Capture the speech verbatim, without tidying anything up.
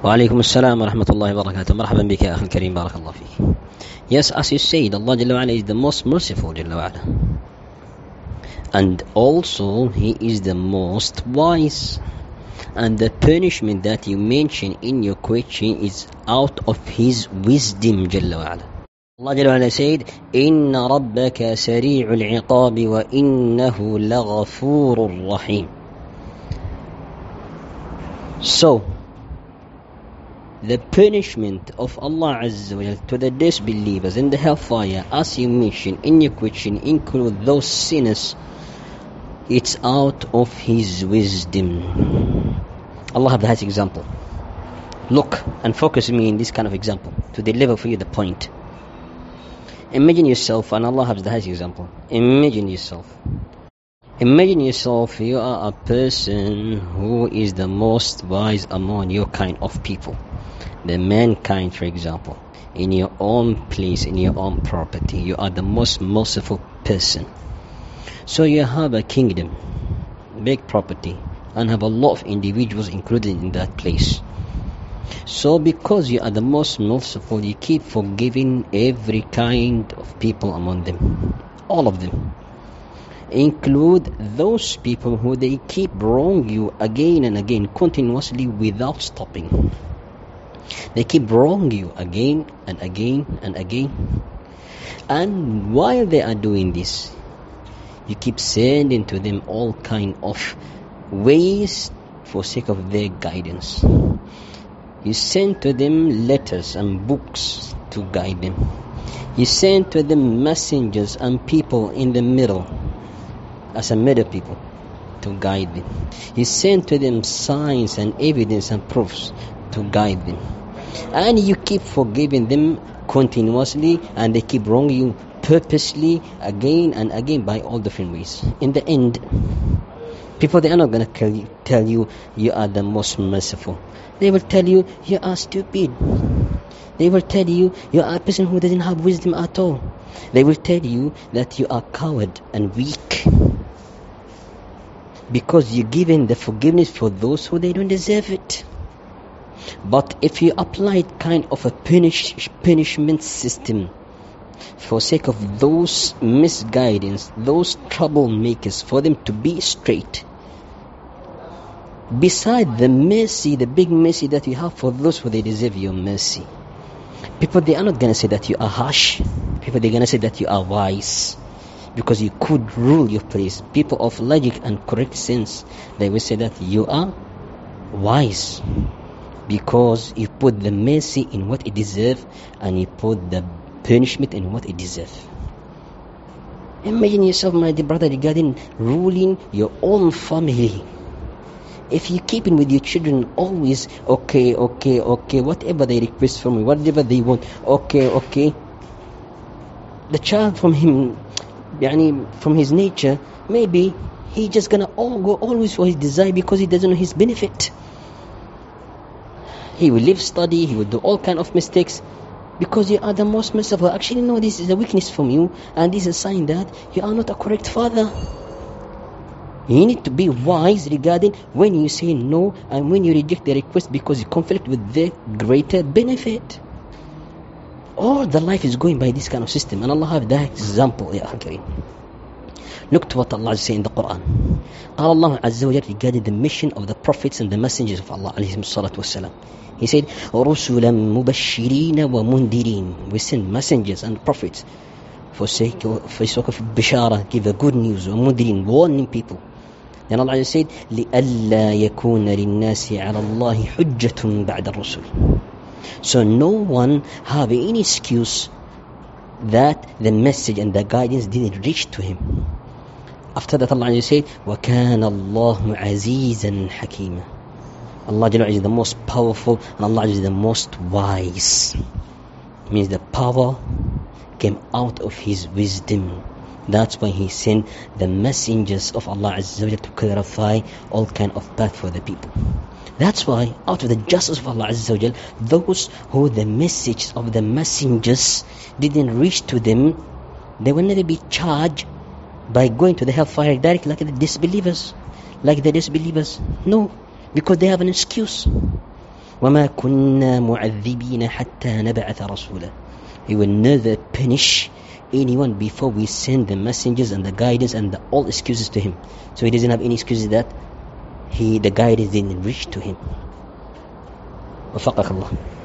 وعليكم السلام ورحمة الله وبركاته. مرحبا بك يا أخي الكريم، بارك الله فيك. Yes, as you said, Allah Jalla wa'ala is the most merciful Jalla wa'ala. And also He is the most wise. And the punishment that you mention in your question is out of His wisdom Jalla wa'ala. Allah Jalla wa'ala said, إِنَّ رَبَّكَ سَرِيعُ الْعِقَابِ وَإِنَّهُ لَغَفُورٌ رَحِيمٌ. So, the punishment of Allah Azza wa Jalla to the disbelievers in the hellfire, as you mentioned in your question, include those sinners. It's out of His wisdom. Allah have the highest example. Look and focus me in this kind of example to deliver for you the point. Imagine yourself, and Allah has the highest example. Imagine yourself. Imagine yourself, you are a person who is the most wise among your kind of people. The mankind, for example, in your own place, in your own property, you are the most merciful person. So you have a kingdom, big property, and have a lot of individuals included in that place. So because you are the most merciful, you keep forgiving every kind of people among them, all of them. Include those people who they keep wrong you again and again, continuously without stopping. They keep wrong you again and again and again. And while they are doing this, you keep sending to them all kind of ways for sake of their guidance. You send to them letters and books to guide them. You send to them messengers and people in the middle, as a middle people, to guide them. You send to them signs and evidence and proofs to guide them. And you keep forgiving them continuously, and they keep wronging you purposely again and again by all different ways. In the end, people, they are not going to tell you, tell you you are the most merciful. They will tell you you are stupid. They will tell you you are a person who doesn't have wisdom at all. They will tell you that you are coward and weak, because you're giving the forgiveness for those who they don't deserve it. But if you applied kind of a punish, punishment system for sake of those misguidance, those troublemakers, for them to be straight, beside the mercy, the big mercy that you have for those who they deserve your mercy, people, they are not going to say that you are harsh. People, they're going to say that you are wise, because you could rule your place. People of logic and correct sense, they will say that you are wise, because you put the mercy in what it deserves, and you put the punishment in what it deserves. Imagine yourself, my dear brother, regarding ruling your own family. If you keep in with your children always, okay, okay, okay, whatever they request from you, whatever they want, okay, okay. The child from him, yani, from his nature, maybe he just gonna all go always for his desire, because he doesn't know his benefit. He will live, study, he will do all kind of mistakes, because you are the most merciful. Actually, no, this is a weakness from you, and this is a sign that you are not a correct father. You need to be wise regarding when you say no and when you reject the request, because you conflict with the greater benefit. All the life is going by this kind of system, and Allah have that example. Ya Akhi, look to what Allah is saying in the Quran. قال الله عز وجل regarding the mission of the prophets and the messengers of Allah عليهم الصلاة والسلام. He said, رُسُلًا مُبَشِّرِينَ وَمُنْذِرِينَ. We send messengers and prophets for sake of, for sake of bishara, give a good news, ومنذرين, warning people. Then Allah said, لِأَلَّا يَكُونَ لِلنَّاسِ عَلَى اللَّهِ حُجَّةٌ بَعْدَ الرُّسُلِ. So no one have any excuse that the message and the guidance didn't reach to him. After that, Allah said, وَكَانَ اللَّهُ عَزِيزًا حَكِيمًا. Allah is the most powerful, and Allah is the most wise. It means the power came out of His wisdom. That's why He sent the messengers of Allah Azza wa Jalla to clarify all kind of path for the people. That's why out of the justice of Allah Azza wa Jalla, those who the message of the messengers didn't reach to them, they will never be charged by going to the hellfire directly like the disbelievers. Like the disbelievers. No, because they have an excuse. وَمَا كُنَّا مُعَذِّبِينَ حَتَّى نَبْعَثَ رَسُولًا. He will never punish anyone before we send the messengers and the guidance and the, all excuses to him. So he doesn't have any excuses that he the guidance didn't reach to him. وفقك الله.